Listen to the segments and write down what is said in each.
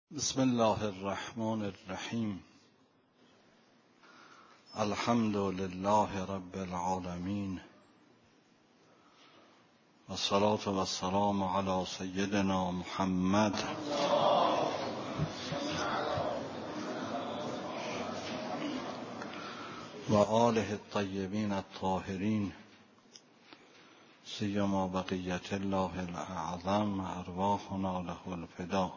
بسم الله الرحمن الرحیم. الحمد لله رب العالمین و الصلاة و السلام علی سیدنا محمد و آله الطیبین الطاهرین سیما بقیة الله الاعظم ارواحنا له الفدا.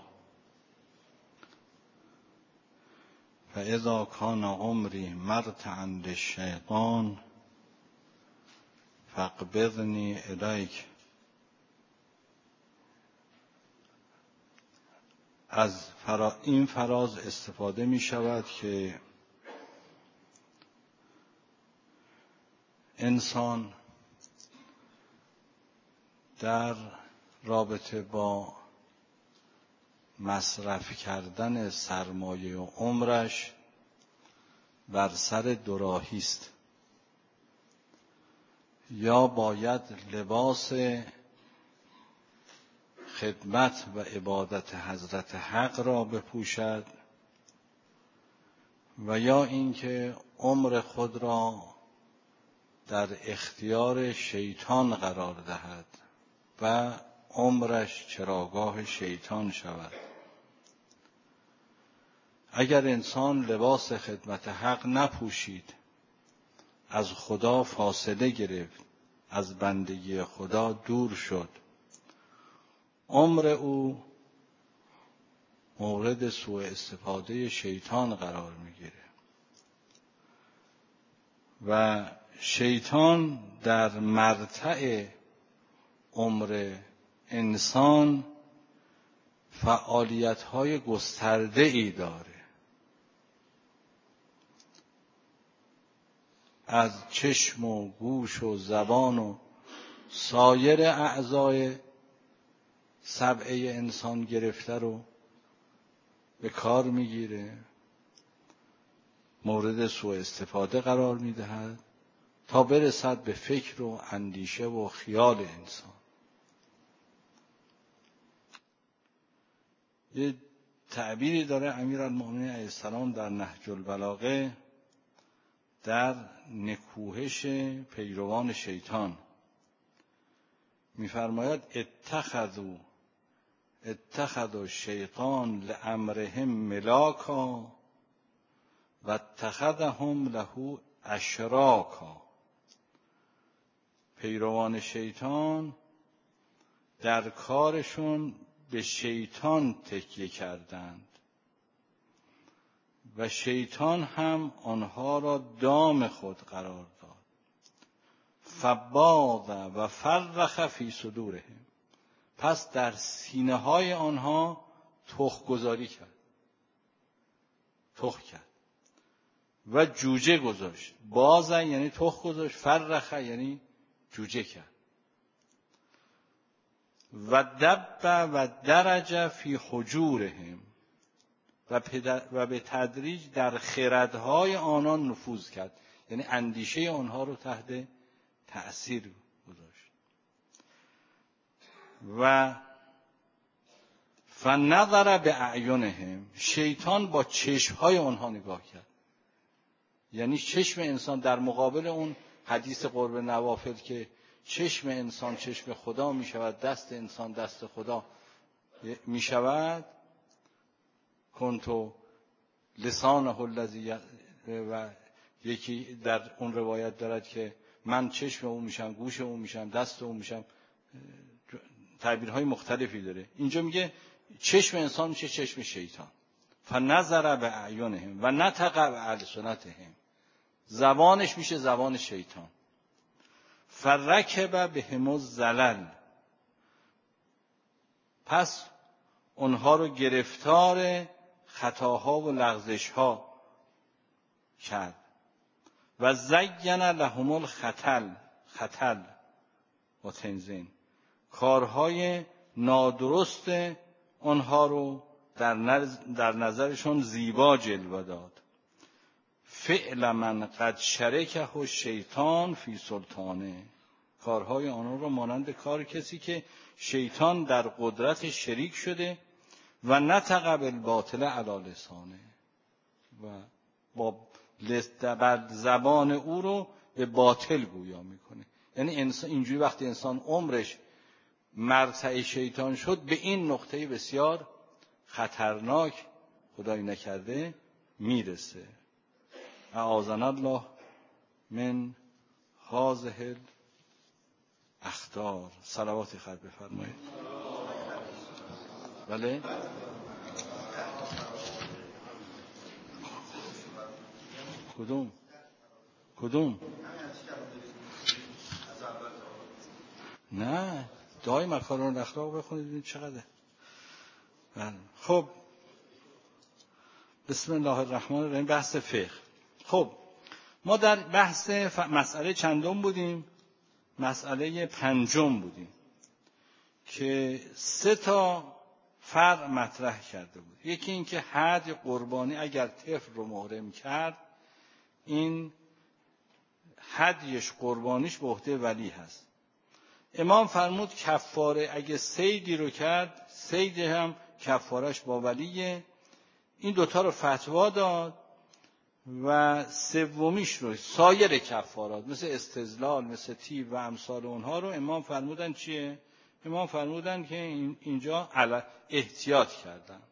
فاذا کان عمری مرتعا للشیطان فاقبضنی الیک. از این فراز استفاده می شود که انسان در رابطه با مصرف کردن سرمایه و عمرش بر سر دوراهی است. یا باید لباس خدمت و عبادت حضرت حق را بپوشد و یا اینکه عمر خود را در اختیار شیطان قرار دهد و عمرش چراگاه شیطان شود. اگر انسان لباس خدمت حق نپوشید، از خدا فاصله گرفت، از بندگی خدا دور شد، عمر او مورد سوء استفاده شیطان قرار میگیره و شیطان در مرتع عمر انسان فعالیت‌های گسترده‌ای داره. از چشم و گوش و زبان و سایر اعضای سبعه انسان گرفته رو به کار میگیره، مورد سوء استفاده قرار میدهد تا برسد به فکر و اندیشه و خیال انسان. یه تعبیری داره امیرالمؤمنین علیه السلام در نهج البلاغه در نکوهش پیروان شیطان. می‌فرماید اتخذوا الشیطان لامرهم ملاکا و اتخذهم له اشراکا. پیروان شیطان در کارشون به شیطان تکیه کردند و شیطان هم آنها را دام خود قرار داد. فباض و فرخ فی صدورهم. پس در سینه های آنها تخم گذاری کرد، تخم کرد و جوجه گذاشت. باز یعنی تخم گذاشت، فرخ یعنی جوجه کرد. و دب و درج فی حجورهم. و به تدریج در خردهای آنان نفوذ کرد، یعنی اندیشه آنها رو تحت تأثیر گذاشت. و فنظر باعینهم. شیطان با چشمهای آنها نگاه کرد. یعنی چشم انسان در مقابل اون حدیث قرب نوافل که چشم انسان چشم خدا می شود، دست انسان دست خدا می شود. کنتو لسانه الذی، و یکی در اون روایت دارد که من چشم او میشم، گوش او میشم، دست او میشم. تعبیرهای مختلفی داره. اینجا میگه چشم انسان میشه چشم شیطان. فنظر باعینهم و نطق بالسنتهم. زبانش میشه زبان شیطان. فرکب بهم الزلل. پس اونها رو گرفتار خطاها و لغزشها کرد. و زین لهم الخطل و تنزین. کارهای نادرست آنها رو در نظرشون زیبا جلوه داد. فعل من قد شرکه الشیطان فی سلطانه. کارهای آنها رو مانند کار کسی که شیطان در قدرت شریک شده و نطق بالباطل علی لسانه، و بر زبان او رو به باطل گویا میکنه. یعنی انسان اینجوری وقتی انسان عمرش مرتع شیطان شد، به این نقطه بسیار خطرناک خدای نکرده میرسه. اعاذنا الله من هذه الاخطار. صلوات خیر بفرمایید. بله کدوم نه دعای مکارم الاخلاق بخونید ببینید چقدر. بله خب بسم الله الرحمن الرحیم. بحث فقه. خب ما در بحث مسئله چندم بودیم؟ مسئله پنجم بودیم که 3 تا فرع مطرح کرده بود. یکی این که حد قربانی اگر طفل رو محرم کرد، این هدیش قربانیش به عهده ولی هست. امام فرمود کفاره اگه صیدی رو کرد، صید هم کفارش با ولیه. این 2 تا رو فتوا داد و سومیش رو سایر کفارات مثل استزلال، مثل تیب و امثال اونها رو امام فرمودن چیه؟ امام فرمودن که اینجا احتیاط کردن.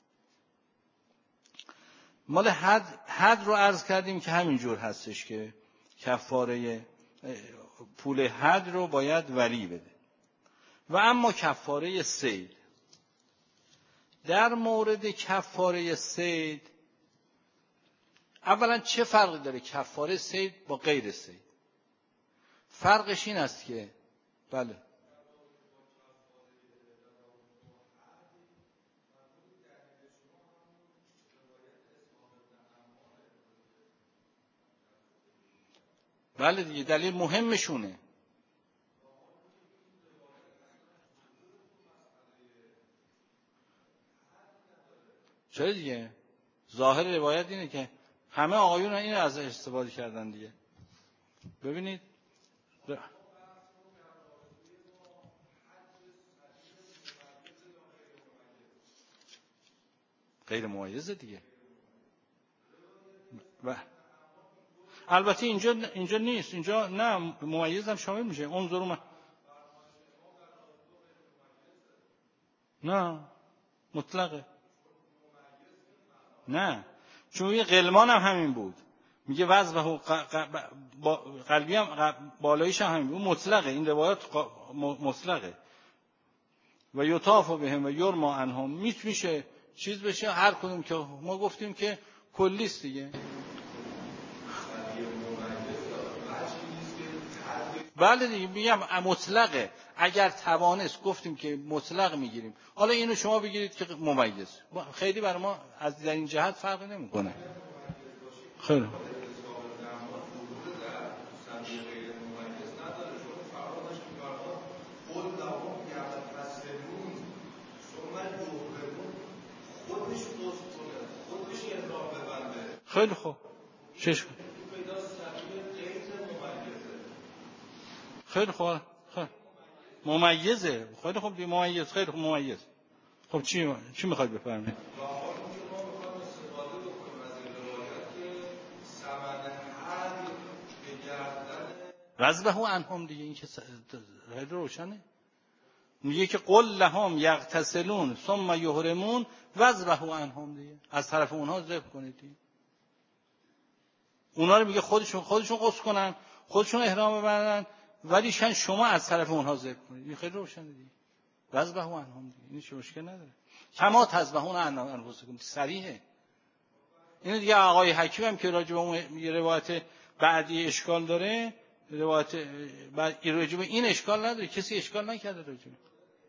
مال حد رو عرض کردیم که همینجور هستش که کفاره پول حد رو باید ولی بده. و اما کفاره صید، در مورد کفاره صید اولا چه فرقی داره کفاره صید با غیر صید؟ فرقش این است که بله بله دیگه دلیل مهمشونه. چرا دیگه؟ ظاهر روایت اینه که همه آقایون این از استفاده کردن دیگه. ببینید غیر ممیزه دیگه. البته اینجا نیست، اینجا نه ممیز هم شامل میشه. انظروا نه مطلقه. نه چون یه غلمان هم همین بود، میگه وضع و قلبی هم بالایش هم همین بود، مطلقه. این روایات مطلقه. و یطاف بهم و یرما عنهم میشه چیز بشه هر کدوم که ما گفتیم که کلیست دیگه. بله دیگه میگم مطلقه. اگر توانست گفتیم که مطلق میگیریم. حالا اینو شما بگیرید که ممیز، خیلی برای ما از در این جهت فرقی نمیکنه. خیلی خیلی خوب. چشم خیلی خوب. ممیزه. خیلی خوب دی ممیز. خیلی خوب ممیز. خب چی میخواید بفرمایید؟ غضبه عنهم دیگه. این که خیلی روشنه. میگه که قل لهم یغتسلون ثم یحرمون غضبه عنهم دیگه. از طرف اونها ذبح کنید دیگه. اونا رو میگه خودشون غسل کنن، خودشون احرام ببندن، ولی شما از طرف اونها ذبح کنید. این خیلی روشنه دیگه. غضبه عنهم دیگه. این چه مشکل نداره. کما تذبحون عن انفسکم صریحه. این دیگه آقای حکیم هم که راجع به اون روایت بعدی اشکال داره، روایت بعد راجع به این اشکال نداره، کسی اشکال نکرده راجع به.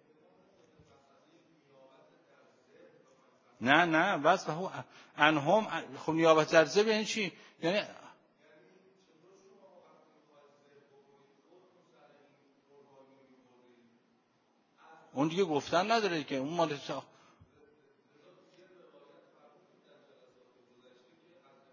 نه بس عنهم. خب نیابت در ذبح یعنی چی؟ یعنی اون دیگه گفتن نداره که اون مال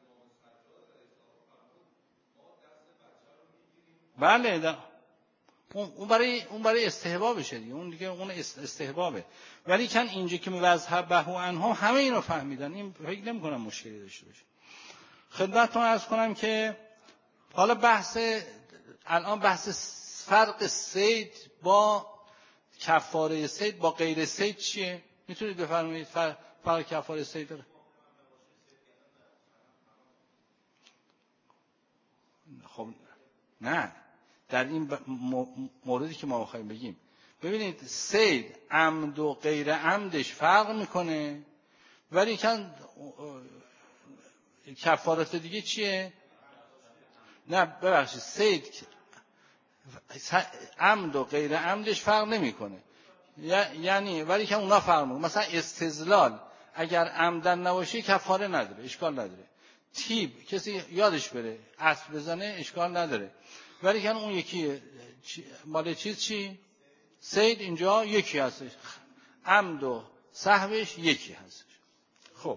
بله اون برای استحبابشه دیگه، اون دیگه اون استحبابه. ولی کن اینجا که وذهبه عنهم همه اینو فهمیدن، این فکر نمی‌کنم مشکلی داشته باشه. خدمتتون عرض کنم که حالا الان بحث فرق صید با کفاره صید با غیر صید چیه؟ میتونید بفرمایید فرق کفاره صید داره؟ خب نه، در این موردی که ما می‌خوایم بگیم، ببینید صید عمد و غیر عمدش فرق میکنه، ولی کفارات دیگه چیه؟ نه ببخشید، صید عمد و غیر عمدش فرق نمیکنه، یعنی ولی که اونا فرق میکنه. مثلا استزلال اگر عمدن نباشه کفاره نداره، اشکال نداره. تیب کسی یادش بره اسب بزنه اشکال نداره، ولی که اون یکی مال چی؟ صید اینجا یکی هستش، عمد و سهوش یکی هستش. خب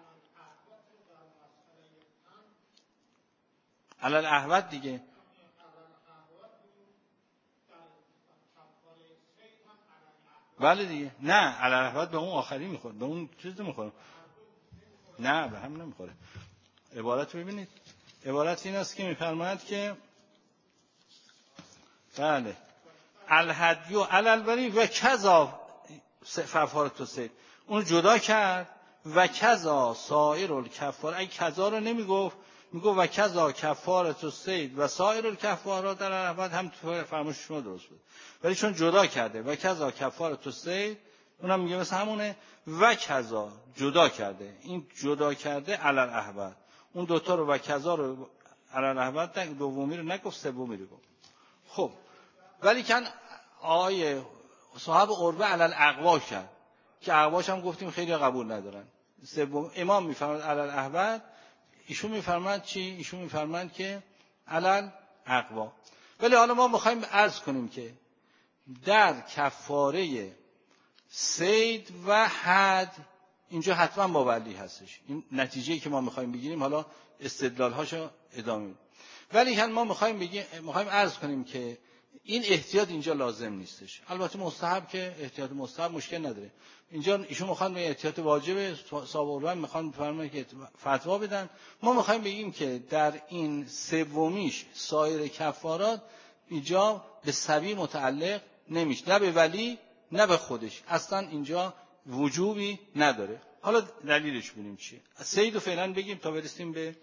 علل احوت دیگه، بله دیگه. نه علل احوت به اون آخری میخوره، به اون چیز نمیخوره، نه به هم نمیخوره. عبارت ببینید، عبارت این است که میفرماید که بله الهدیو علل و کذا کفارت الصید، اون جدا کرد و کذا سایر الکفار، اگه کذا رو نمیگفت، میگفت و کذا کفارت الصید و سایر الکفارات در احوت، هم فرمایش شما درست بود، ولی چون جدا کرده و کذا کفارت الصید اونم میگه مثل همونه، و کذا جدا کرده، این جدا کرده علل احوت، اون دوتا رو و کذا رو علل احوت دومی رو نگفت، سومی رو گفت. خب ولی کن آقای صاحب عروه علل اقوا کرد که اقواش هم گفتیم خیلی قبول ندارن. سوم امام میفرماد علل احوت، ایشون میفرماد چی؟ ایشون میفرماد که علل اقوا. ولی حالا ما میخوایم عرض کنیم که در کفاره صید و حد اینجا حتما با ولی هستش، این نتیجه‌ای که ما میخوایم بگیریم، حالا استدلال‌هاشو ادامه میدیم. ولی ما میخوایم عرض کنیم که این احتیاط اینجا لازم نیستش. البته مستحب که احتیاط مستحب مشکل نداره. اینجا ایشون میخوان به احتیاط واجب صاحب میخوان بفرمایید که فتوا بدن. ما میخوایم بگیم که در این سومیش سایر کفارات اینجا به صبی متعلق نمیشه، نه به ولی نه به خودش، اصلا اینجا وجوبی نداره. حالا دلیلش ببینیم چیه. صیدو فعلا بگیم تا برسیم به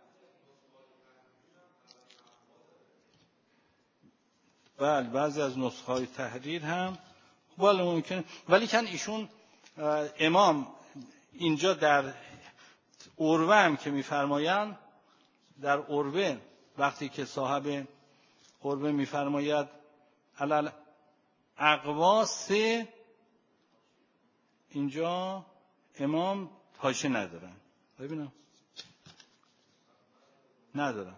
بله بعضی از نسخه‌های تحریر هم بله ممکنه، ولی کن ایشون امام اینجا در عروه هم که میفرمایند، در عروه وقتی که صاحب عروه میفرماید علل اقوا سه، اینجا امام حاشیه ندارن، ببینم ندارن.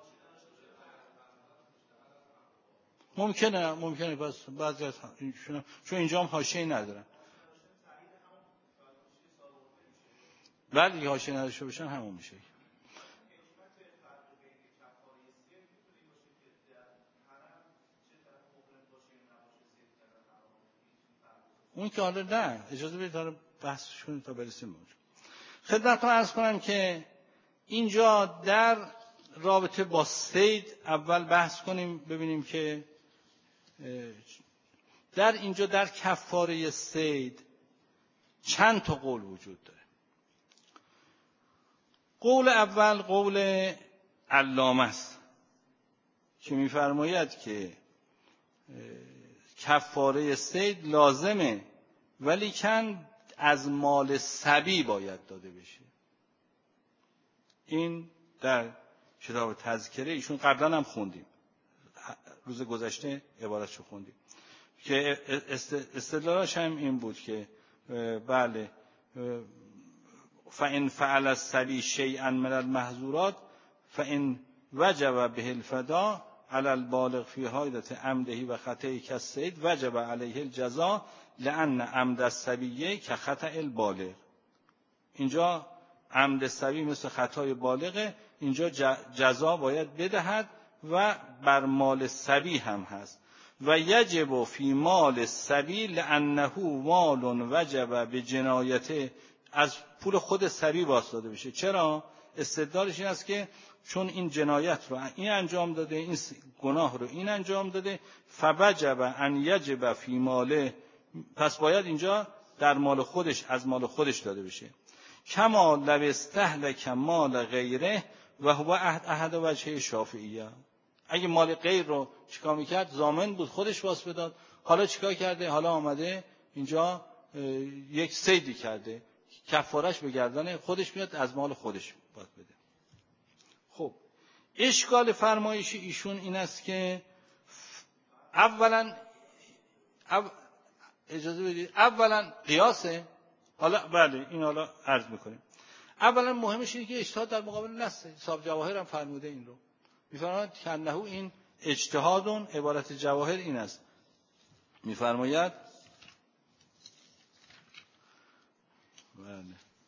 ممکنه پس بعضی از ایشون چون اینجا هم حاشیه ندارن، ولی حاشیه نداشته باشن همون میشه. اون که حالا نه، اجازه بدید حالا بحثش کنیم تا برسیم اونجا. خدمتتون عرض کنم که اینجا در رابطه با صید اول بحث کنیم، ببینیم که در اینجا در کفاره صید چند تا قول وجود داره. قول اول قول علامه است که می‌فرماید که کفاره صید لازمه ولی کن از مال صبی باید داده بشه. این در کتاب تذکره ایشون قبلا هم خوندیم، روز گذشته عبارتشو خوندیم که استدلالش هم این بود که بله فإن فعل الصبي شيئا من المحظورات فإن وجب به الفداء على البالغ في حادث عمده و خطئه كالصيد وجب عليه الجزاء لأن عمد الصبي كخطأ البالغ. اینجا عمد صبی مثل خطای بالغه، اینجا جزا باید بدهد و بر مال صبی هم هست. و یجب فی مال الصبی لانه مال وجب به جنایته، از پول خود صبی واسطه بشه. چرا؟ استدلالش این است که چون این جنایت رو این انجام داده، این گناه رو این انجام داده، فوجب ان یجب فی ماله، پس باید اینجا در مال خودش، از مال خودش داده بشه. کما لو استهلک مال غیره و هو احد وجه شافعیه. اگه مال غیر رو چیکار میکرد؟ ضامن بود خودش واسه بداد. حالا چیکار کرده؟ حالا آمده اینجا یک صیدی کرده، کفارش به گردن خودش میاد، از مال خودش باید بده. خب اشکال فرمایش ایشون این است که اجازه بدید اولا قیاسه. حالا بله این حالا عرض میکنیم. اولا مهمش اینه که اجتهاد در مقابل نص. صاحب جواهر هم فرموده این رو، میفرماید که انه این اجتهادون، عبارت جواهر این است، میفرماید بله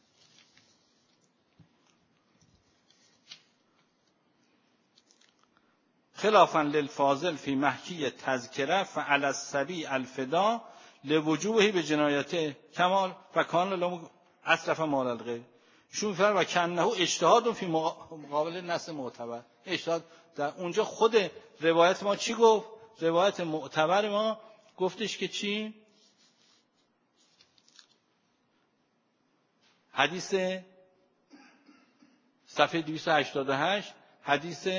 خلافا للفاضل فی محکی تذکره فعلی الصبی الفدا لوجوبه به جنایته کمال و کان لهم اصرف مال الغیر. شون میفرماید و کنه اجتهاد فی مقابل نص معتبر. اجتهاد در اونجا خود روایت ما چی گفت؟ روایت معتبر ما گفتش که چی؟ حدیث صفحه 288، حدیث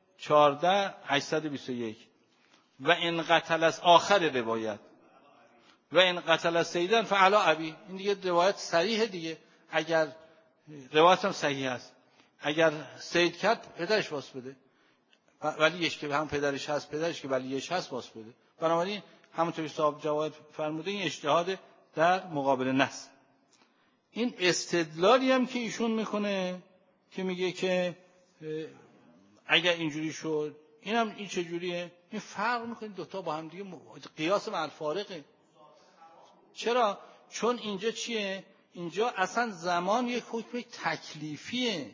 14821 و ان قتل از آخر روایت و ان قتل سیدن فعلی ابی. این دیگه روایت صریحه دیگه. اگر روایت هم صحیح است، اگر سید کرد پدرش واس بده، ولیش که هم پدرش هست، پدرش که ولیش هست واس بده. بنابراین همونطوری صاحب جواهر فرموده این اجتهاد در مقابل نص. این استدلالی هم که ایشون میکنه که میگه که اگر اینجوری شد، اینم این چجوریه؟ این فرق میکنه دوتا با هم دیگه، قیاس مع الفارقه. چرا؟ چون اینجا چیه؟ اینجا اصلا زمان یک حکم تکلیفیه،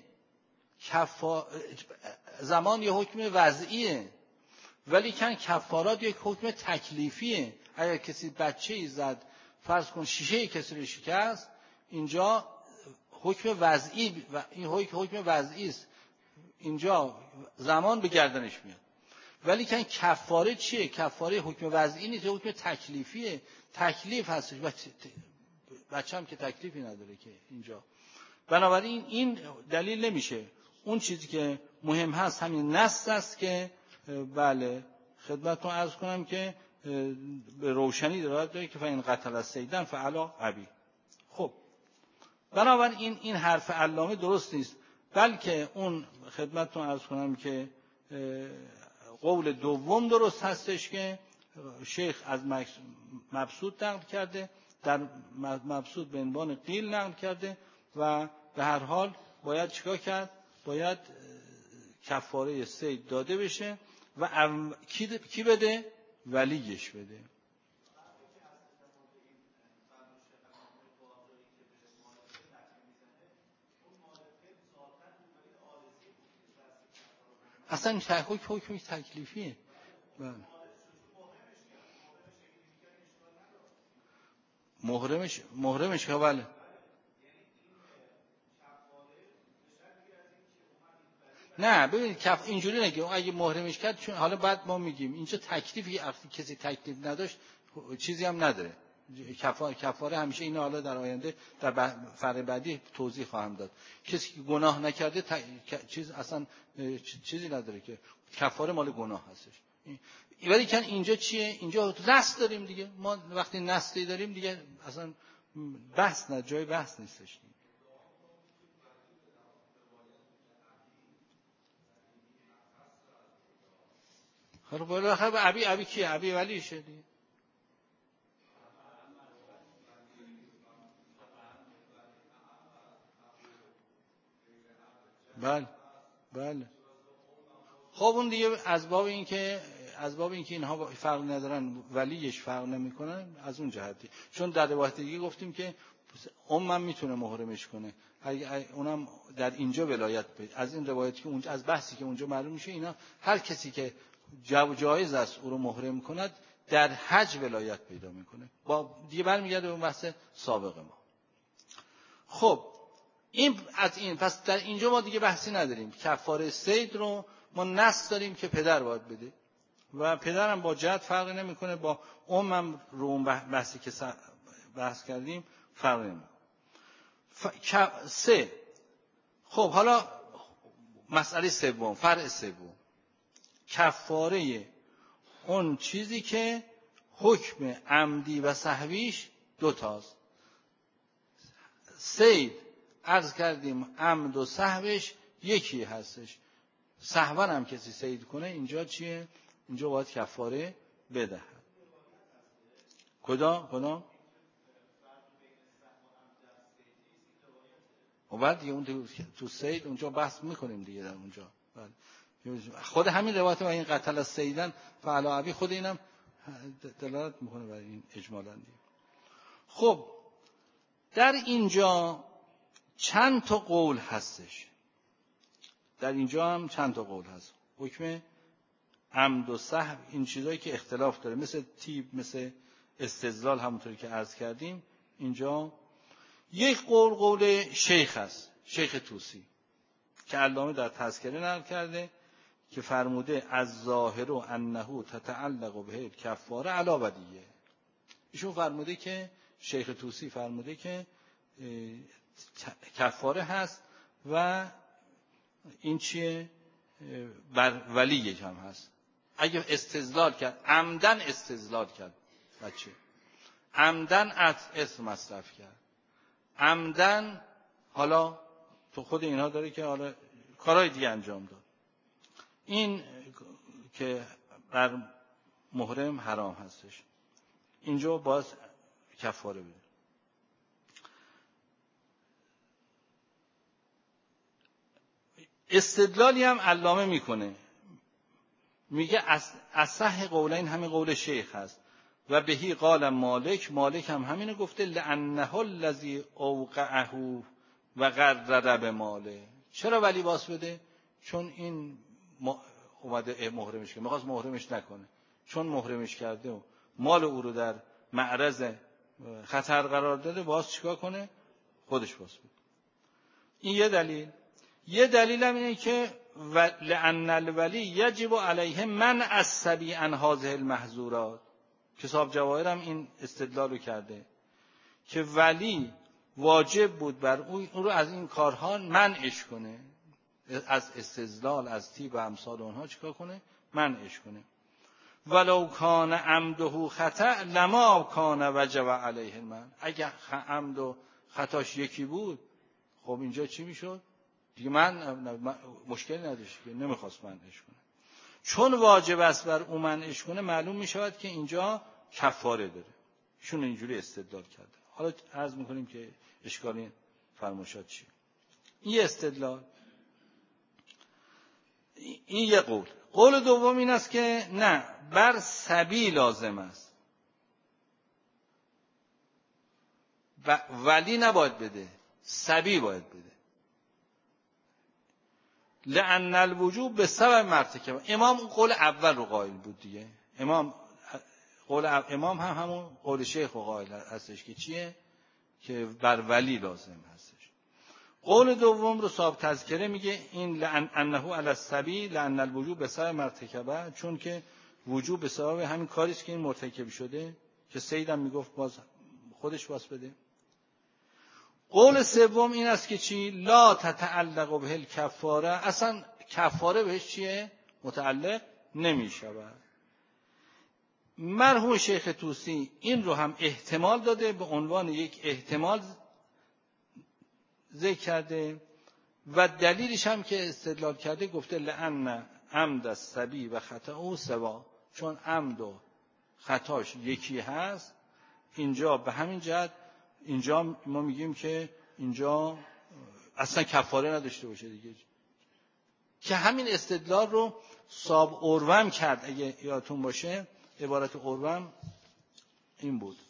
زمان یک حکم وضعیه، ولی کن کفارات یک حکم تکلیفیه. اگر کسی بچه‌ای زد، فرض کن شیشه کسی رو شکست، اینجا حکم وضعی و این حکم وضعی است، اینجا زمان به گردنش میاد. ولی کن کفاره چیه؟ کفاره حکم وضعی نیست، حکم تکلیفیه. تکلیف هستش، بچه هم که تکلیفی نداره که اینجا. بنابراین این دلیل نمیشه. اون چیزی که مهم هست همین نص است که بله خدمتتون عرض کنم که به روشنی داره که فین قتل السیدن فعلی ابی. خب بنابراین این حرف علامه درست نیست، بلکه اون خدمتتون عرض کنم که قول دوم درست هستش که شیخ از مبسوط نقل کرده، در مبسوط به عنوان قیل نقل کرده و به هر حال باید چیکار کرد؟ باید کفاره صید داده بشه و کی بده؟ ولیش بده. اصلا حکم تکلیفیه. محرمش که بله نه ببینید اینجوری نگه اگه محرمش کرد، چون حالا بعد ما میگیم اینجا تکلیفی، کسی تکلیف نداشت چیزی هم نداره. کفاره همیشه این حالا در آینده در فرع بعدی توضیح خواهم داد. کسی که گناه نکرده چیز اصلا چیزی نداره که کفاره مال گناه هستش. ولی کن اینجا چیه؟ اینجا نص داریم دیگه. ما وقتی نصی داریم دیگه اصلا بحث نه، جای بحث نیستش. خب بالاخره ابی کیه؟ ابی ولیشه دیگه. بله خب اون دیگه از باب اینکه اینها فرق ندارن، ولیش فرق نمیکنه، از اون جهتی. چون در روایت دیگه گفتیم که هم میتونه محرمش کنه، اونم در اینجا ولایت بده. از این روایتی که اونجا، از بحثی که اونجا معلوم میشه، اینا هر کسی که جایز است او رو محرم کند در حج ولایت پیدا میکنه. با دیگه برمیگرده به اون بحث سابق ما. خب این از این، پس در اینجا ما دیگه بحثی نداریم. کفاره صید رو ما نص داریم که پدر باید بده و پدرم با جد فرقی نمیکنه، با امم رو اون بحثی که بحث کردیم فرقی نمیکنه. سه. خب حالا مسئله سوم، فرع سوم، کفاره اون چیزی که حکم عمدی و سهویش دوتاست. صید عرض کردیم عمد و سهوش یکی هستش. سهوا هم کسی صید کنه اینجا چیه؟ اینجا باید کفاره بدهد. کدام؟ و بعد دیگه اون تو صید اونجا بحث میکنیم دیگه در اونجا. خود همین روایت و این قتل از صیدن فعلا ابی خود اینم دلالت میکنه برای این اجمالاً دیگه. خب در اینجا چند تا قول هستش. در اینجا هم چند تا قول هست. حکم عمد و سهو این چیزایی که اختلاف داره، مثل تیب، مثل استدلال، همونطوری که عرض کردیم. اینجا یک قول شیخ هست، شیخ طوسی، که علامه در تذکره نقل کرده که فرموده از ظاهر انه تتعلق به کفاره علی ودیه. ایشون فرموده که شیخ طوسی فرموده که کفاره هست و این چیه؟ بر ولی هم هست. اگه استدلال کرد، عمدن استدلال کرد، بچه عمدن اسم مصرف کرد، عمدن حالا تو خود اینها داره که حالا کارهای دیگه انجام داد، این که بر محرم حرام هستش، اینجا باز کفاره بده. استدلالی هم علامه میکنه، میگه اصح قولین همین قول شیخ هست و بهی قال مالک هم همینو گفته، لانه الذی اوقعه و غرر بماله. چرا ولی باس بده؟ چون این اومده محرمش کرده، میخواست محرمش نکنه، چون محرمش کرده و مال او رو در معرض خطر قرار داده، باز چیکار کنه؟ خودش باس بده. این یه دلیل. یه دلیل هم اینه که لأن الولی یجب علیه من الصبی عن هذه المحظورات. کتاب جواهر هم این استدلال رو کرده که ولی واجب بود بر او رو از این کارها منعش کنه، از استدلال، از تیب و امثال اونها چیکار کنه؟ منعش کنه. ولو کان عمده خطأ لما کان وجب علیه المنع. اگه عمد و خطاش یکی بود، خب اینجا چی میشد؟ دیگه من مشکلی نداشت که نمیخواست منعش کنه. چون واجب است بر او منعش کنه، معلوم میشود که اینجا کفاره داره. ایشون اینجوری استدلال کرده. حالا عرض میکنیم که اشکالی فرماشات چیه. این استدلال، این یه قول. قول دوم این است که نه، بر صبی لازم است، ولی نباید بده، صبی باید بده. لأن الوجوب به سبب مرتکب. امام قول اول رو قائل بود دیگه. امام هم همون قول شیخ رو قائل هستش که چیه؟ که بر ولی لازم هستش. قول دوم رو صاحب تذکره میگه این لأن انه علی الصبی لأن الوجوب به سبب مرتکبه، چون که وجوب به سبب همین کاری است که این مرتکب شده، که سیدم میگفت باز خودش باز بده. قول سوم این است که چی؟ لا تتعلق به الکفاره، اصلا کفاره بهش چیه؟ متعلق نمی شود. مرحوم شیخ طوسی این رو هم احتمال داده، به عنوان یک احتمال ذکر کرده و دلیلش هم که استدلال کرده گفته لأن عمد الصبی و خطأ سوا، چون عمد و خطاش یکی هست. اینجا به همین جهت اینجا ما میگیم که اینجا اصلا کفاره نداشته باشه دیگه، که همین استدلال رو صاحب اروم کرد. اگه یادتون باشه عبارت اروم این بود.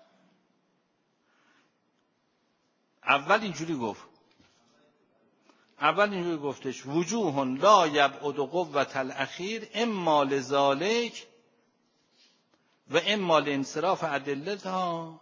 اول اینجوری گفت، اول اینجوری گفتش وجوه لا یبعد قوة الاخیر اما لذالک و اما لانصراف ادلتها.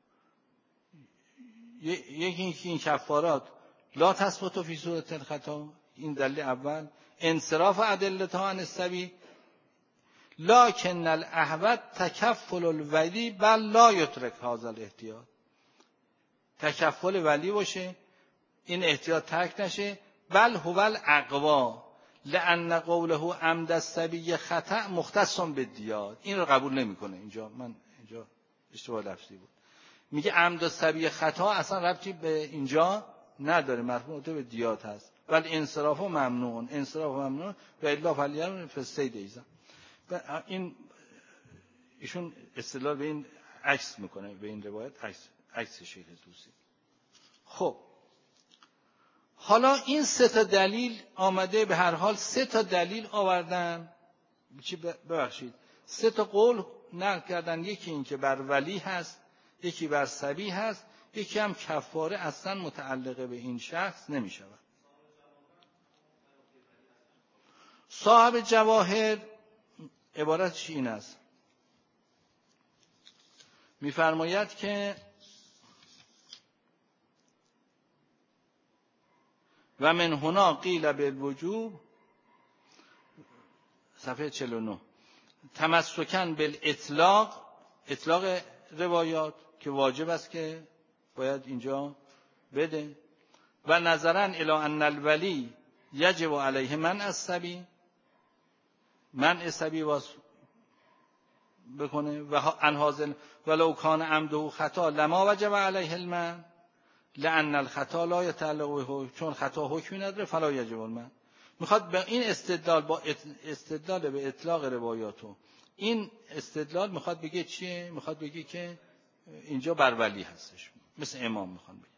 یکی این کفارات لا تثبت فی صورت الخطا، این دلیل اول. انصراف ادلتها عن السبیل لکن الاحوط تکفل الولی بل لا یترک هذا الاحتیاط. تکفل ولی باشه، این احتیاط ترک نشه. بل هو الاقوا لان قوله عمد السبی خطأ مختص بالدیات. این رو قبول نمیکنه. اینجا اشتباه لفظی بود. میگه عمد السبی خطا اصلا ربطی به اینجا نداره، مربوط به دیات هست. ولی انصراف و ممنون، انصراف و ممنون و الا فلیرون فی الصید ایضا. این ایشون استدلال به این عکس میکنه، به این روایت عکس شیخ طوسی. خب حالا این سه تا دلیل آمده، به هر حال سه تا دلیل آوردن، سه تا قول نقل کردن. یکی این که بر ولی هست، یکی بر صبی هست، یکی هم کفاره اصلا متعلقه به این شخص نمی شود. صاحب جواهر عبارتش این است، می‌فرماید که و من هنا قیل بالوجوب، صفحه 49، تمسکن بالاطلاق، اطلاق روایات که واجب است که باید اینجا بده. و نظرا الی ان الولی یجب علیه منع الصبی، منع صبی واس بکنه. و انحاظ ولو کان عمده خطا لما وجب علیه المنع لان الخطا لا یتعلق به، چون خطا حکمی نداره فلا یجب المنع. میخواد به این استدلال، با استدلال به اطلاق روایاتو، این استدلال میخواد بگه چیه؟ میخواد بگه که اینجا بر ولی هستش، مثل امام میخوان بگه.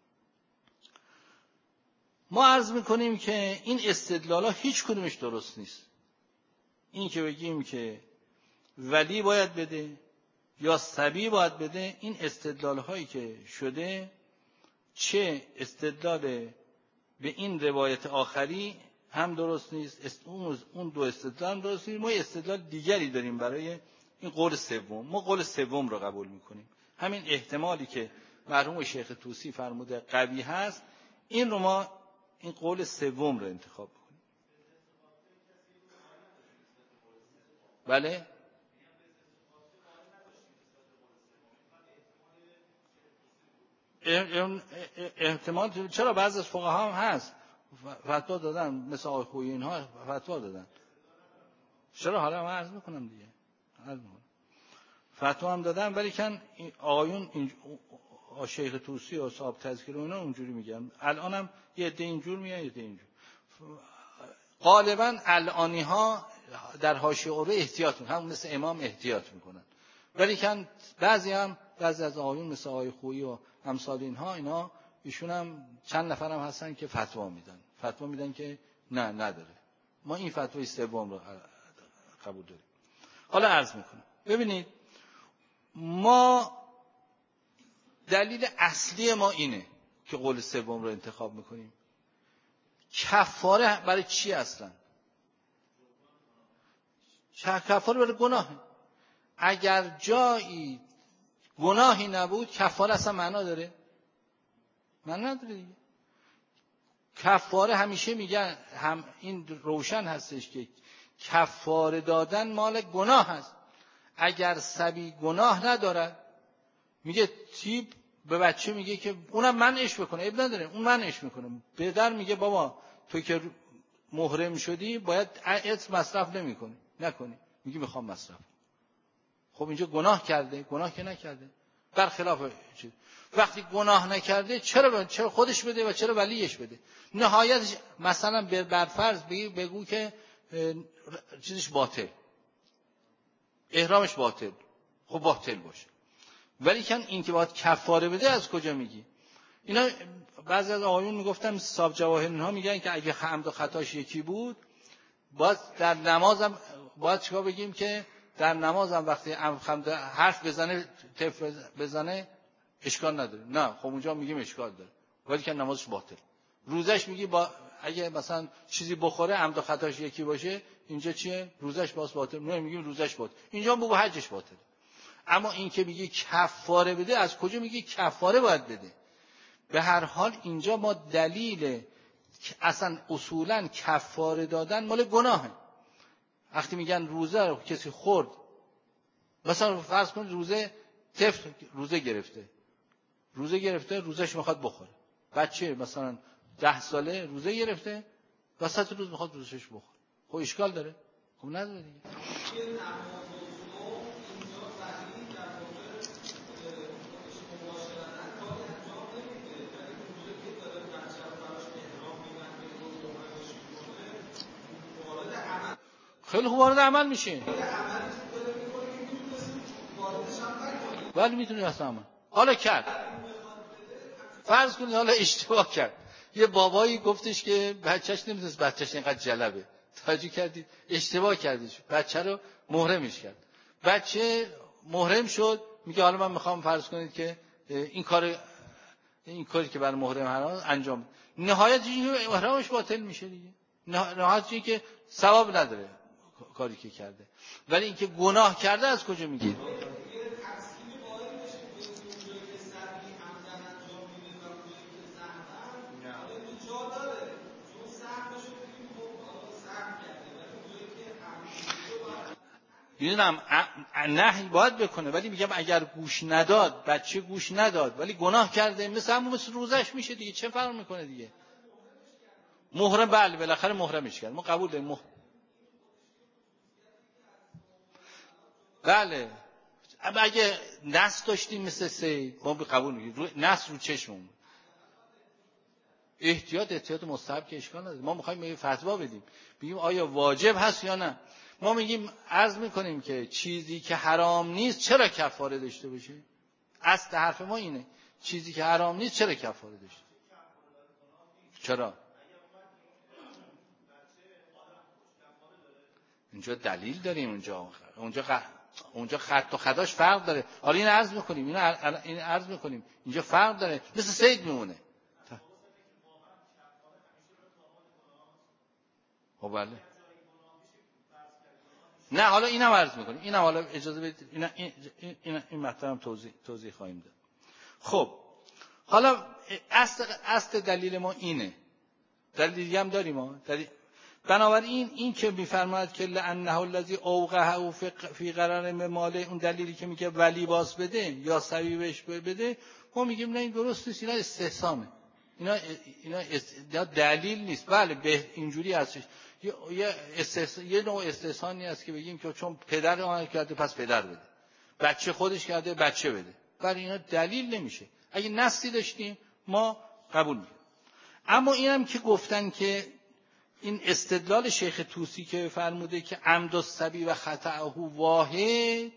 ما عرض میکنیم که این استدلال ها هیچ کدومش درست نیست. این که بگیم که ولی باید بده یا صبی باید بده، این استدلال هایی که شده، چه استدلال به این روایت آخری هم درست نیست، اون دو استدلال هم درست نیست. ما استدلال دیگری داریم برای این قول سوم. ما قول سوم رو قبول میکنیم. همین احتمالی که مرحوم شیخ طوسی فرموده قوی هست، این رو ما این قول سوم رو انتخاب کنیم. بله؟ احتمال چرا بعضی از فقها هم هست فتوا دادن، مثل آقای خویی اینها فتوا دادن. چرا؟ حالا من عرض میکنم دیگه، فتوا هم دادن، ولی کن آقایون شیخ طوسی و صاحب تذکیر و اینا اونجوری میگن. الان هم یه عده اینجور میگن، یه عده اینجور. غالبا الانی ها در حاشیه اوره احتیاط میکنن، هم مثل امام احتیاط میکنن، ولی کن بعضی از آقایون مثل آقای خویی و امثال اینها، ایشون هم چند نفر هم هستن که فتوا میدن که نه نداره. ما این فتوای سوم رو قبول داریم. حالا عرض میکنم، ببینید ما دلیل اصلی ما اینه که قول سوم رو انتخاب میکنیم. کفاره برای چی اصلا؟ کفاره برای گناهه. اگر جایی گناهی نبود کفاره اصلا معنا داره؟ معنا نداره دیگه. کفاره همیشه میگن، هم این روشن هستش که کفاره دادن مال گناه هست. اگر صبی گناه ندارد، میگه تیب به بچه میگه که اونم منعش بکنه، اب نداره، اون منعش میکنه. پدر میگه بابا تو که محرم شدی باید عطر مصرف نکنی. میگه میخوام مصرف. خب اینجا گناه کرده؟ گناه که نکرده. برخلاف چیز وقتی گناه نکرده چرا خودش بده و چرا ولیش بده؟ نهایتش مثلا برفرض بگو که چیزش باطل، احرامش باطل، خب باطل باشه، ولی کن این که باید کفاره بده از کجا میگی؟ اینا بعضی از آقایون میگفتن، صاحب جواهر اینها میگن که اگه حمد و خطاش یکی بود، باید در نمازم باید چیکار بگیم که در نمازم وقتی حرف بزنه، تف بزنه اشکال نداره. نه، خب اونجا میگیم اشکال داره، ولی که نمازش باطل. روزش میگی با اگه مثلا چیزی بخوره عمد و خطاش یکی باشه اینجا چیه؟ روزش باطل. نه میگیم روزش باطل. اینجا بگو حجش باطل. اما این که میگی کفاره بده، از کجا میگی کفاره باید بده؟ به هر حال اینجا ما دلیل اصلا اصولا کفاره دادن مال گناهه. وقتی میگن روزه رو کسی خورد، مثلا فرض کن روزه طفل روزه گرفته روزش میخواد بخوره. بچه مثلا 10 ساله روزه گرفته وسط روز میخواد روزش بخوره، خب اشکال داره؟ خب نداره دیگه. خیلی خوب وارد عمل میشه. ولی میتونی اصلا عمل. حالا کرد. فرض کنید حالا اشتباه کرد. یه بابایی گفتش که بچهش نمیدونست بچهش اینقدر جلبه. توجه کردید؟ اشتباه کردش. بچه رو محرمش کرد. بچه محرم شد، میگه حالا من میخوام فرض کنید که این کاری که برای محرم حرام انجام. نهایت اینکه محرمش باطل میشه دیگه. نهایت اینکه ثواب نداره کاری که کرده. ولی اینکه گناه کرده از کجا میگید؟ میدونم نهی باید بکنه، ولی میگم اگر گوش نداد، بچه گوش نداد ولی گناه کرده، مثل روزش میشه دیگه. چه فرق میکنه دیگه؟ محرم بله بالاخره محرمش کرد، ما قبول داریم. بله اگه نس داشتیم مثل سید ما قبول میگیم. نس رو چشممون احتیاط مستحب که اشکال نداره. ما میخوایم یه فتوا بدیم بگیم آیا واجب هست یا نه. ما میگیم عرض میکنیم که چیزی که حرام نیست چرا کفاره داشته باشه؟ اصل حرف ما اینه، چیزی که حرام نیست چرا کفاره داشته؟ چرا؟ اینجا دلیل داریم. اونجا خط و خطاش فرق داره. حالا این عرض میکنیم اینجا فرق داره، مثل سید میمونه. خب بله. نه حالا اینم عرض میکنیم، اینم حالا اجازه بدید این مطلب توضیح خواهیم داد. خب حالا اصل دلیل ما اینه. دلیل دیگه هم داریم ما. بنابراین این که میفرماید که لعنه الذی اوقعه فی قرار ماله، اون دلیلی که میگه ولی باز بده یا سبی بهش بده، ما میگیم نه این درست نیست، اینا استحسانه. اینا دلیل نیست. بله به اینجوری هستش. یه نوع استحسانی هست که بگیم که چون پدر آن کرده پس پدر بده، بچه خودش کرده بچه بده. برای اینا دلیل نمیشه. اگه نصی داشتیم ما قبول می‌کنیم. اما اینم که گفتن که این استدلال شیخ طوسی که فرموده که عمد الصبی و خطأه واحد،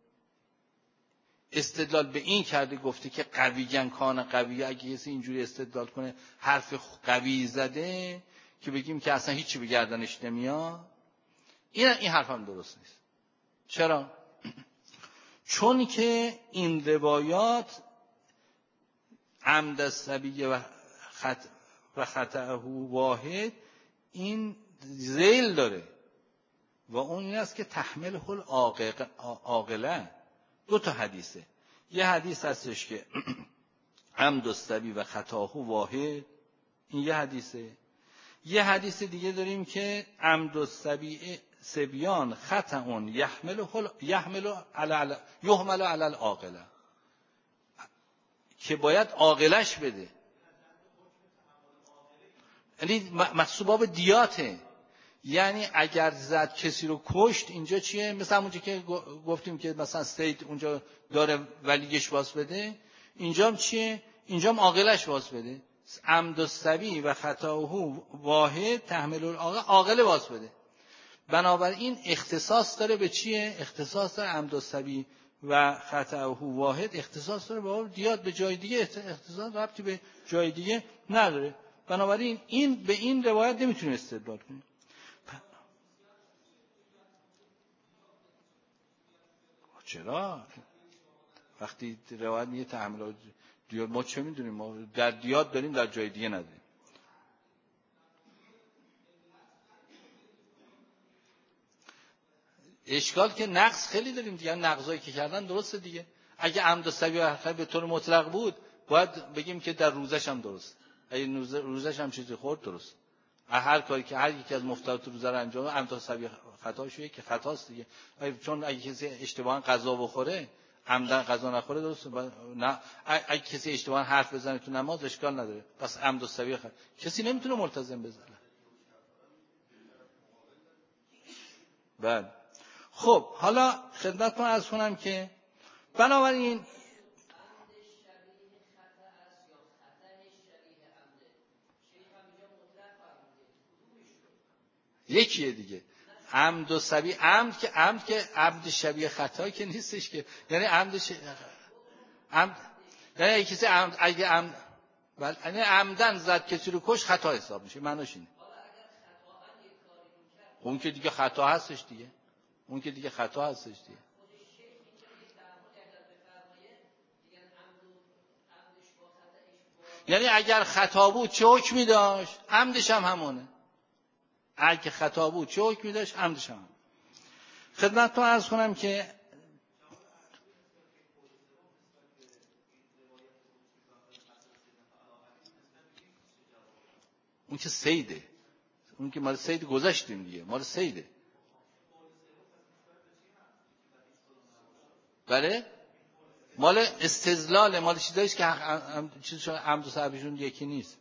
استدلال به این کرده گفته که قویًا کان قوی، اگه کسی اینجوری استدلال کنه حرف قوی زده که بگیم که اصلا هیچی به گردنش نمیاد، این حرف هم درست نیست. چرا؟ چون که این روایات عمد الصبی و خطأه واحد این ذیل داره و اون این است که تحمل عاقله. 2 تا حدیثه. یه حدیث هستش که عمد الصبی و خطأه واحد، این یه حدیثه. یه حدیث دیگه داریم که عمد الصبی سبیان خطأ یحمل علی العاقله، که باید عاقلش بده. یعنی محسوب دیاته. یعنی اگر زد کسی رو کشت، اینجا چیه؟ مثلا اونجا که گفتیم که مثلا سید اونجا داره ولیش باز بده، اینجا هم چیه؟ اینجا هم عاقلش باز بده. عمد الصبی و خطأه واحد تحمل عاقله باز بده. بنابراین اختصاص داره به چیه؟ اختصاص داره عمد الصبی و خطأه واحد، اختصاص داره به دیات. به جای دیگه اختصاص ربطی به جای دیگه نداره. بنابراین این به این روایت نمیتونه استدلال کنه. چرا؟ وقتی روایت میگه تحمل دیات، ما چه میدونیم؟ ما در دیات داریم در جای دیگه نداریم. اشکال که نقص خیلی داریم دیگه، نقضایی که کردن درسته دیگه. اگه عمد و سوی به طور مطلق بود باید بگیم که در روزش هم درست، اگه روزش هم چیزی خورد درست. هر کاری که هر یکی از مفترضات روزه رو انجام بده عمد و سوی خطاشویه که خطاست دیگه. چون اگه کسی اشتباها غذا بخوره عمدن غذا نخوره درسته، نه اگه کسی اشتباها حرف بزنه تو نماز اشکال نداره، پس عمد و سوی کسی نمیتونه ملتزم بزنه. بله خب حالا خدمتتون عرض کنم که بنابراین یکیه دیگه. عمد و سبیه، عمد که عمد شبیه خطا که نیستش که، یعنی عمد یعنی اگه کسی یعنی عمدن زد کسی رو کش خطا حساب میشه، معناش اینه. اون که دیگه خطا هستش دیگه، یعنی اگر خطا بود چه حکمی داشت عمدش هم همونه، اگه خطا بود چه حکمی داشت عمدش هم. خدمتتون عرض کنم که اون که سیده، اون که مال سید گذاشتیم دیگه، مال سیده. بله مال استدلال، مال چیزاییست که چیزشون عمد و سببشون یکی نیست.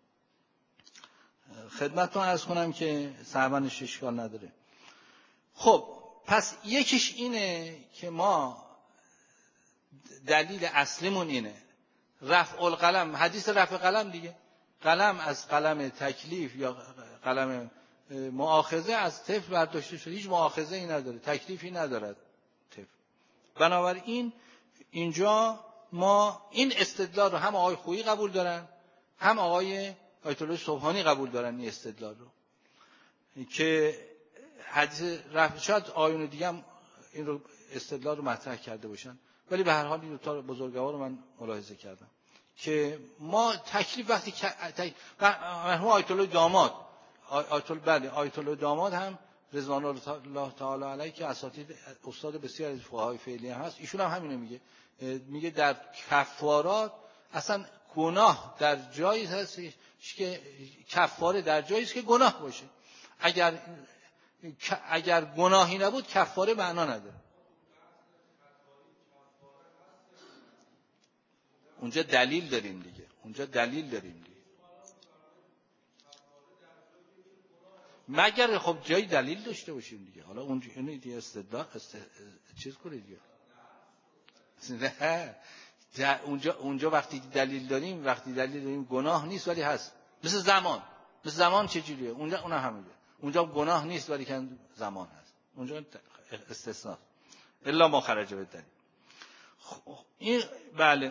خدمتتون عرض کنم که سرمنش اشکال نداره. خب پس یکیش اینه که ما دلیل اصلیمون اینه رفع القلم، حدیث رفع قلم دیگه، قلم از قلم تکلیف یا قلم مؤاخذه از طفل برداشته شده، هیچ مؤاخذه ای نداره، تکلیفی ندارد طفل. بنابراین اینجا ما این استدلال رو هم آقای خویی قبول دارن هم آقای آیت الله سبحانی قبول دارن، این استدلال رو که حدیث رفع، شاید آیون دیگه هم این رو استدلال رو مطرح کرده باشن، ولی به هر حال این دو تا بزرگوار رو من ملاحظه کردم که ما تکلیف وقتی مرحوم آیت الله داماد، آیت الله داماد هم رضوان الله تعالی علیه که اساتید استاد بسیار از فقهای فعلی هم هست، ایشون هم همینو میگه در کفارات اصلا گناه در جایی هست که کفاره در جایی است که گناه باشه، اگر گناهی نبود کفاره معنا نداره. اونجا دلیل داریم دیگه، مگر خب جای دلیل داشته باشیم دیگه. حالا اونجا اینه دیگه استدلال چیز کنید دیگه. نه اونجا وقتی دلیل داریم گناه نیست ولی هست، مثل زمان چجوریه اونجا اونها همینه، اونجا گناه نیست ولی که زمان هست، اونجا استثناء الا ما خرج به دلیل. این بله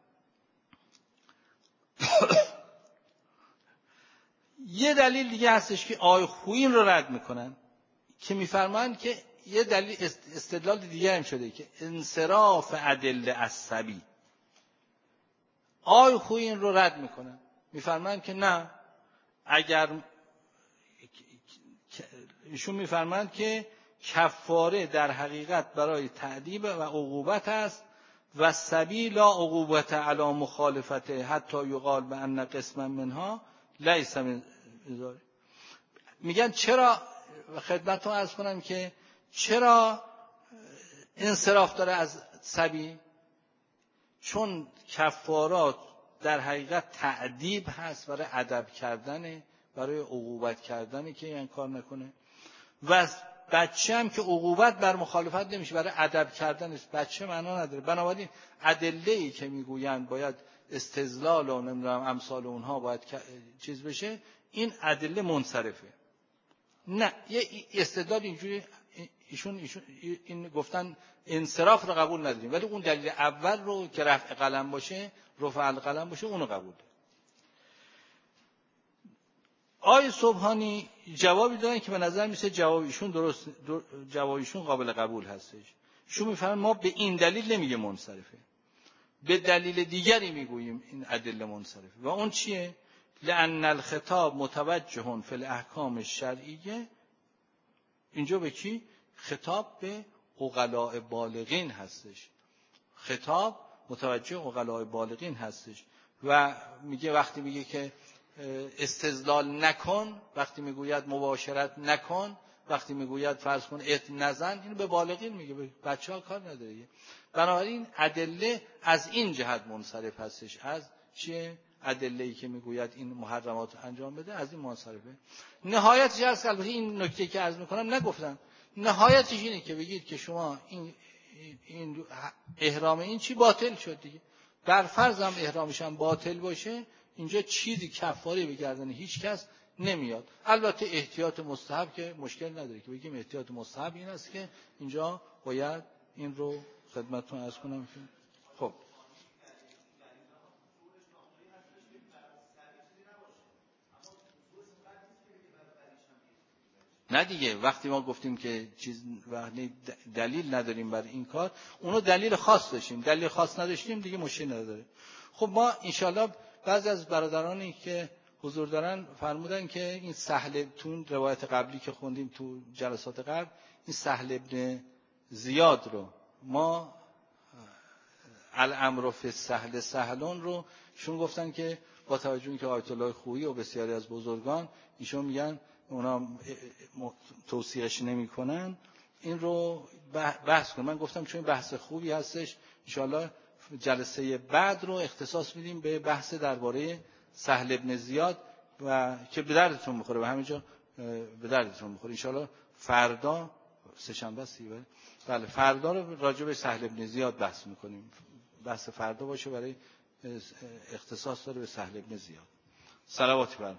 یه دلیل دیگه هستش که آقای خویی رو رد میکنن که میفرمایند که یه دلیل استدلال دیگه هم شده که انصراف ادله عصبی. آقای خویی رو رد میکنن، میفرمایند که نه، اگر ایشون میفرمایند که کفاره در حقیقت برای تعذیب و عقوبت است و سبیل لا عقوبت علی مخالفته حتی یقال بان قسما منها لیس من ذلک. میگن چرا، خدمتتون عرض کنم که چرا انصراف داره از سبیل، چون کفارات در حقیقت تعذیب هست برای ادب کردن، برای عقوبت کردن که این کار نکنه، و بچه هم که عقوبت بر مخالفت نمیشه، برای ادب کردن است، بچه معنا نداره. بنابراین ادله‌ای که میگویند باید استدلال و نمیدونم امثال اونها باید چیز بشه، این ادله منصرفه. نه یه استدلال اینجوری ایشون این گفتن انصراف رو قبول نداریم، ولی اون دلیل اول رو که رفع قلم باشه، رفع القلم باشه، اونو قبول داریم. آقای سبحانی جوابی دادن که به نظر میسه جوابیشون درست، جوابیشون قابل قبول هستش. ایشون میفهمن ما به این دلیل نمیگه منصرفه، به دلیل دیگری میگوییم این ادله منصرفه. و اون چیه؟ لأن الخطاب متوجه فی الاحکام الشرعیه. اینجا به کی؟ خطاب به عقلاء بالغین هستش، خطاب متوجه عقلاء بالغین هستش و میگه وقتی میگه که استدلال نکن، وقتی میگوید مباشرت نکن، وقتی میگوید فرض کن ات نزن، اینو به بالغین میگه، به بچه‌ها کار نداره. بنابراین ادله از این جهت منصرف هستش، از چیه؟ ادله‌ای که میگوید این محرمات رو انجام بده از این منصرفه. نهایتش هست، البته این نکته که عرض میکنم نگفتم، نهایتش اینه که بگید که شما این احرام این چی باطل شد دیگه. بر فرض هم احرامش هم باطل باشه، اینجا چیزی کفاره به گردن هیچ کس نمیاد. البته احتیاط مستحب که مشکل نداره که بگیم احتیاط مستحب این است که اینجا باید این رو خدمتتون عرض کنم. خب نه دیگه، وقتی ما گفتیم که چیز وقتی دلیل نداریم برای این کار، اونو دلیل خاص داشتیم، دلیل خاص نداشتیم دیگه مشکل نداره. خب ما انشالله بعضی از برادرانی که حضور دارن فرمودن که این سهل، تو روایت قبلی که خوندیم تو جلسات قبل، این سهل ابن زیاد رو ما الامر فی السهل سهلون رو شون گفتن که با توجه اینکه آیت الله خویی و بسیاری از بزرگان ایشون میگن اونا توصیهش نمی‌کنن، این رو بحث کنم. من گفتم چون بحث خوبی هستش، انشاءالله جلسه بعد رو اختصاص میدیم به بحث درباره سهل ابن زیاد و که به دردتون بخوره، به همینجا به دردتون بخوره. انشاءالله فردا سه‌شنبه است، بله فردا رو راجع به سهل ابن زیاد بحث میکنیم. بحث فردا باشه برای اختصاص داره به سهل ابن زیاد. صلوات بر